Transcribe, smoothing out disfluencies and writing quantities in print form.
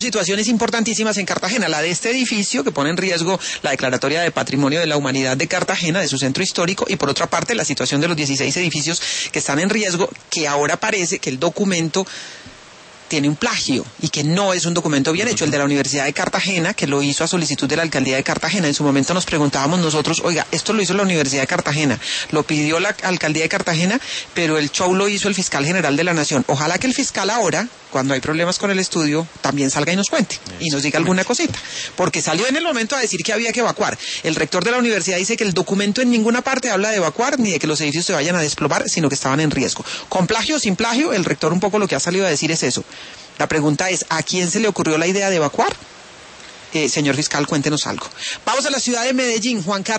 Situaciones importantísimas en Cartagena, la de este edificio que pone en riesgo la declaratoria de Patrimonio de la Humanidad de Cartagena, de su centro histórico, y por otra parte la situación de los 16 edificios que están en riesgo, que ahora parece que el documento tiene un plagio y que no es un documento bien hecho. El de la Universidad de Cartagena, que lo hizo a solicitud de la Alcaldía de Cartagena. En su momento nos preguntábamos nosotros, oiga, esto lo hizo la Universidad de Cartagena, lo pidió la Alcaldía de Cartagena, pero el show lo hizo el Fiscal General de la Nación. Ojalá que el fiscal ahora, cuando hay problemas con el estudio, también salga y nos cuente y nos diga alguna cosita, porque salió en el momento a decir que había que evacuar. El rector de la universidad dice que el documento en ninguna parte habla de evacuar ni de que los edificios se vayan a desplomar, sino que estaban en riesgo. Con plagio o sin plagio, el rector un poco lo que ha salido a decir es eso. La pregunta es, ¿a quién se le ocurrió la idea de evacuar? Señor fiscal, cuéntenos algo. Vamos a la ciudad de Medellín, Juan Carlos.